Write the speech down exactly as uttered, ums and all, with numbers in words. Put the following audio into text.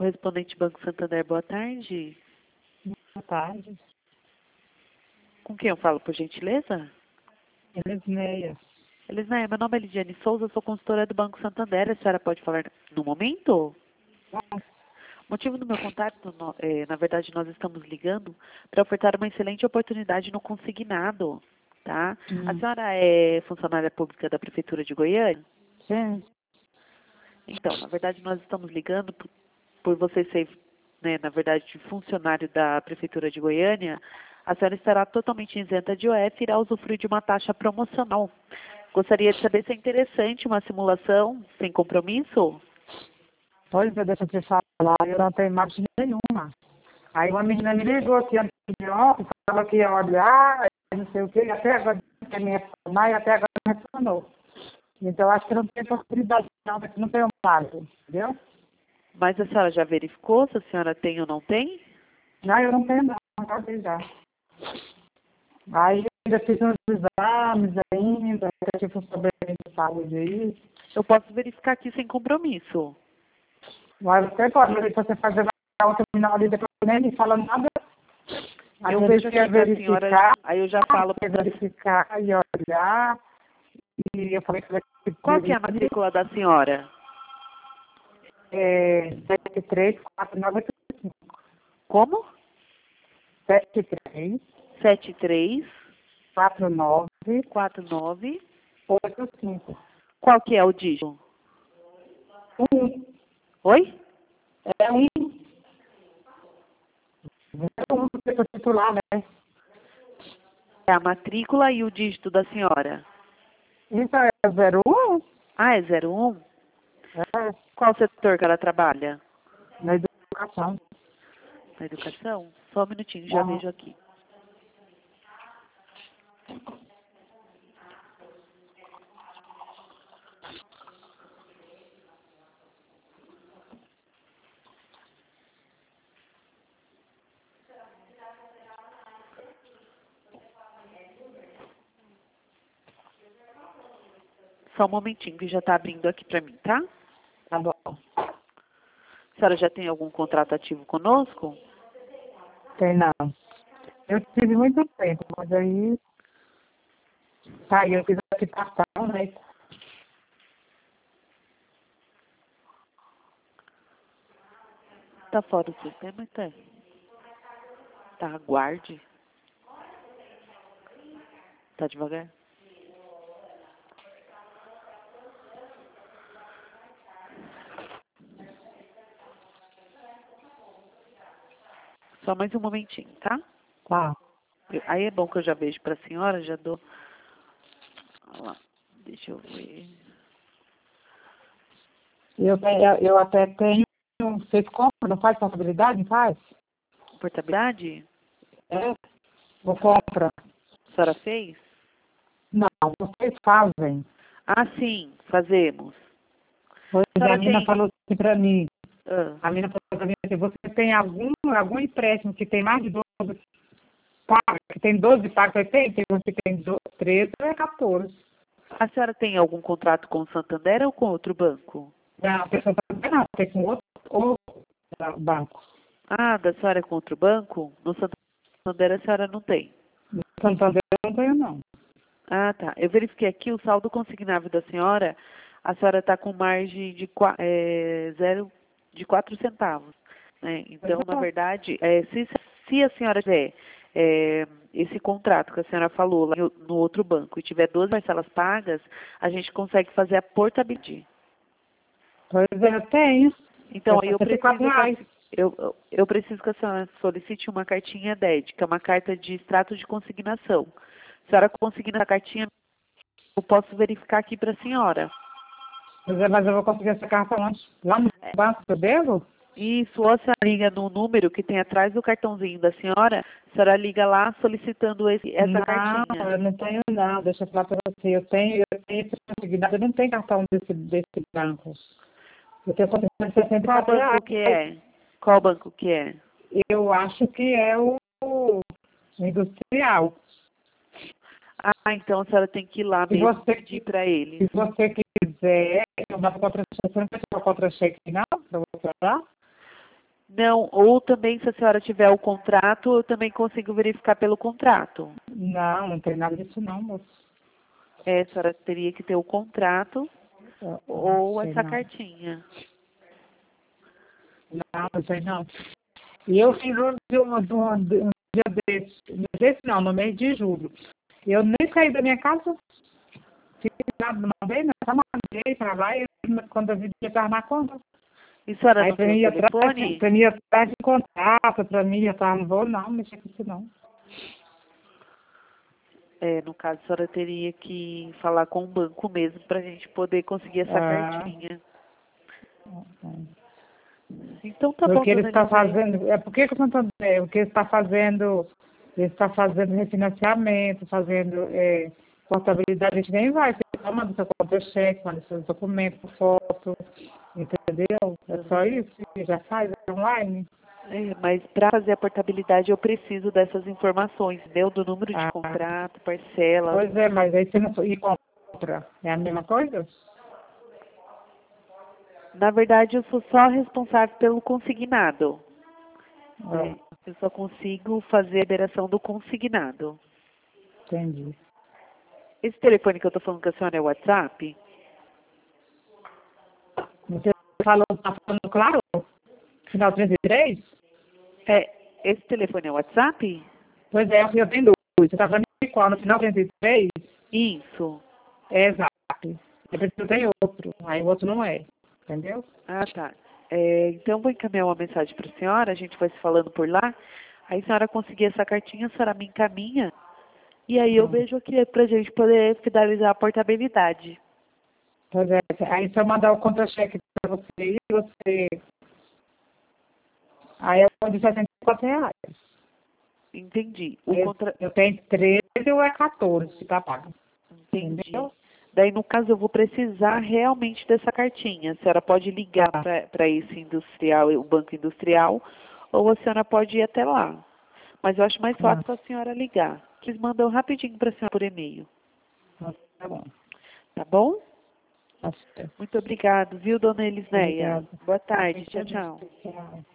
Correspondente Banco Santander, boa tarde. Boa tarde. Com quem eu falo, por gentileza? Elisneia. Elisneia, meu nome é Lidiane Souza, sou consultora do Banco Santander. A senhora pode falar no momento? Ah, O motivo do meu contato, no- é, na verdade, nós estamos ligando para ofertar uma excelente oportunidade no consignado, tá? A hum, senhora é funcionária pública da Prefeitura de Goiânia? sim. Então, na verdade, nós estamos ligando por, por você ser, né, na verdade, funcionário da Prefeitura de Goiânia. A senhora estará totalmente isenta de O F e irá usufruir de uma taxa promocional. Gostaria de saber se é interessante uma simulação sem compromisso? Pois é, deixa eu te falar, eu não tenho margem nenhuma. Aí uma menina me ligou aqui antes de ontem, falou que ia olhar, não sei o quê, e até agora que me reformar, e até agora não retornou. Então, eu acho que não tem possibilidade não, porque não tem um margem, entendeu? Mas a senhora já verificou se a senhora tem ou não tem? Não, eu não tenho não, acabei já. Aí eu ainda fiz uns exames ainda, eu tive um problema de saúde aí. Eu posso verificar aqui sem compromisso. Mas você pode, mas se você fazer na outra final ali, depois nem me fala nada. Aí Eu eu vejo quer aqui para a verificar, senhora, aí eu já falo quer para... verificar e olhar. E eu falei que vai Qual que é a matrícula da senhora? é sete três quatro nove Como? sete três sete três quatro nove quatro nove. oito cinco. Qual que é o dígito? Um. Oi? É um. É um porque eu sou titular, né? É a matrícula e o dígito da senhora. Isso é zero um? Ah, é zero um? É, Qual setor que ela trabalha? na educação. Na educação? Só um minutinho, já Ah, vejo aqui. Só um momentinho que já está abrindo aqui para mim, tá? tá bom. A senhora já tem algum contrato ativo conosco? Tem não. Eu tive muito tempo, mas aí tá, eu fiz a citação, né? Tá fora do sistema, até. Tá, aguarde. Tá devagar? Só mais um momentinho, tá? Tá. Eu- Aí é bom que eu já vejo para a senhora, já dou... Olha lá, deixa eu ver. Eu, tenho- eu até tenho. Vocês compram, não faz contabilidade, não faz? Portabilidade? É? Ou compra? A senhora fez? Não, vocês fazem. Ah, sim, fazemos. Pois A a senhora menina tem... falou assim pra mim. Ah, A menina falou pra mim assim, você tem algum, algum empréstimo que tem mais de doze pagos, que tem doze pagos, eu tenho, tem um que tem doze, treze, é quatorze. a senhora tem algum contrato com o Santander ou com outro banco? Não, a pessoa tá não, tem com outro, outro banco. Ah, da senhora é com outro banco? No Santander a senhora não tem. No Santander eu não tenho, não. Ah, tá. Eu verifiquei aqui o saldo consignável da senhora. A senhora está com margem de qua- é, zero de quatro centavos. Né? Então, na verdade, é, se, se a senhora tiver é, esse contrato que a senhora falou lá no, no outro banco e tiver doze parcelas pagas, a gente consegue fazer a portabilidade. Pois é, eu tenho. Então, É aí eu sessenta e quatro preciso que a, reais. eu, eu eu preciso que a senhora solicite uma cartinha D E D, que é uma carta de extrato de consignação. Se a senhora conseguir essa cartinha, eu posso verificar aqui para a senhora. Mas, é, mas eu vou conseguir essa carta onde? Lá no É, banco que eu devo? Isso, ou a senhora liga no número que tem atrás do cartãozinho da senhora, a senhora liga lá solicitando esse, essa Não, cartinha. eu não tenho não. Deixa eu falar para você. Eu tenho, eu tenho esse consignado, eu não tenho cartão desse, desse banco. Eu tenho consignado de sessenta e Qual quatro banco que reais. é? Qual banco que é? Eu acho que é o industrial. Ah, então a senhora tem que ir lá Se mesmo você, pedir para eles. se você quiser, eu mando contra-cheque. Você não quer tirar o contra-cheque, não? Para você olhar? Não, ou também se a senhora tiver o contrato, eu também consigo verificar pelo contrato. Não, não tem nada disso não, moço. É, a senhora teria que ter o contrato Eu ou não sei essa não. cartinha. Não, não sei não. E eu fiz um, um, um, um dia desse, desse não, no mês de julho. Eu nem saí da minha casa, fiz nada, não mandei, não, só mandei para lá e quando eu vi que estava na conta. E a senhora Aí não para tem o mim ir atrás, telefone? para mim ir atrás de contrato, para mim eu tava, não vou não, mexer com isso não. É, no caso, a senhora teria que falar com o banco mesmo para a gente poder conseguir essa Ah, cartinha. ah. Então tá bom, Porque ele dona está Elisneia. fazendo, é porque que eu não estou dizendo, porque ele está fazendo, ele está fazendo refinanciamento, fazendo é, portabilidade, a gente nem vai, você só manda seu contra-cheque, manda seus documentos, foto, entendeu? É só Uhum. isso, e já faz é online. É, mas para fazer a portabilidade eu preciso dessas informações, meu, do número de Ah, contrato, parcelas. pois é, mas aí você não e compra, é a mesma coisa? Na verdade, eu sou só responsável pelo consignado. Ah, Né? Eu só consigo fazer a liberação do consignado. entendi. Esse telefone que eu estou falando com a senhora é o WhatsApp? Você falou, está falando claro? Final trinta e três? É, esse telefone é o WhatsApp? Pois é, eu tenho dois. Você está falando de qual? No final trinta e três? Isso. É exato. Depois eu tenho outro, aí o outro não é. Entendeu? Ah, tá. É, então, vou encaminhar uma mensagem para a senhora, a gente vai se falando por lá. Aí, a senhora conseguir essa cartinha, a senhora me encaminha. E aí, eu Hum. vejo aqui para a gente poder finalizar a portabilidade. Pois é. Aí se eu mandar o contra-cheque para você e você. Aí eu vou de sessenta e quatro reais. Entendi. O Aí eu, contra... eu tenho treze ou é quatorze que tá pago. Entendi. Entendeu? Daí, no caso, eu vou precisar realmente dessa cartinha. A senhora pode ligar Tá. para esse industrial, o banco industrial, ou a senhora pode ir até lá. Mas eu acho mais Ah, fácil a senhora ligar. Eles mandam rapidinho para a senhora por e-mail. tá bom. Tá bom? Tá certo. Muito obrigado, viu, dona Elisneia? Obrigada. Boa tarde. Tchau, Obrigada. tchau. Tchau.